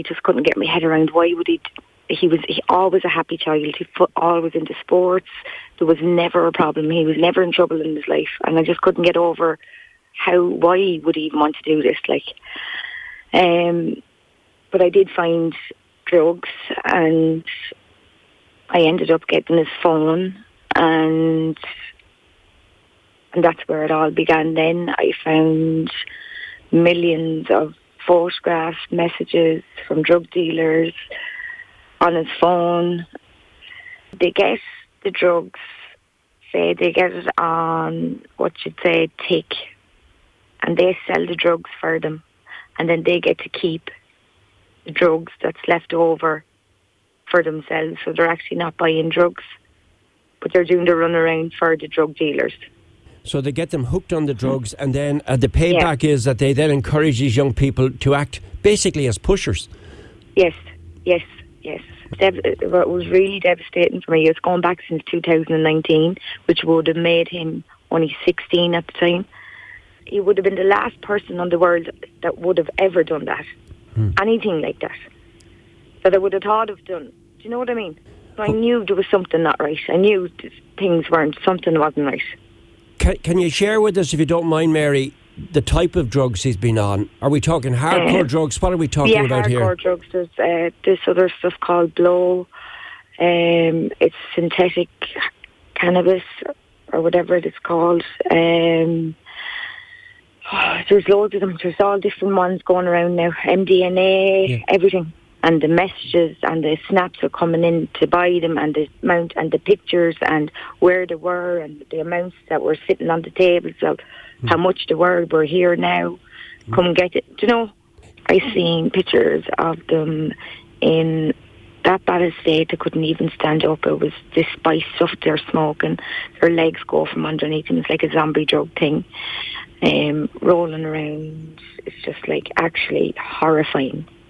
I just couldn't get my head around why would he was always a happy child. He always into sports. There was never a problem. He was never in trouble in his life, and I just couldn't get over why would he even want to do this? But I did find drugs, and I ended up getting his phone, and that's where it all began. Then I found millions of photographs, messages from drug dealers on his phone. They get the drugs, say they get it on, tick, and they sell the drugs for them, and then they get to keep the drugs that's left over for themselves. So they're actually not buying drugs, but they're doing the runaround for the drug dealers. So they get them hooked on the drugs, and then the payback is that they then encourage these young people to act basically as pushers. Yes. It was really devastating for me. It's gone back since 2019, which would have made him only 16 at the time. He would have been the last person in the world that would have ever done that. Anything like that I would have thought of done. Do you know what I mean? So I knew there was something not right. I knew something wasn't right. Can you share with us, if you don't mind, Mary, the type of drugs he's been on? Are we talking hardcore drugs? What are we talking about here? Yeah, hardcore drugs. There's this other stuff called blow. It's synthetic cannabis, or whatever it's called. There's loads of them. There's all different ones going around now. MDMA, everything. And the messages and the snaps are coming in to buy them, and the amount and the pictures and where they were and the amounts that were sitting on the tables of how much they were. We're here now. Come get it. Do you know? I seen pictures of them in that bad a state they couldn't even stand up. It was this spice stuff they're smoking. Their legs go from underneath them. It's like a zombie drug thing. Rolling around. It's just like actually horrifying.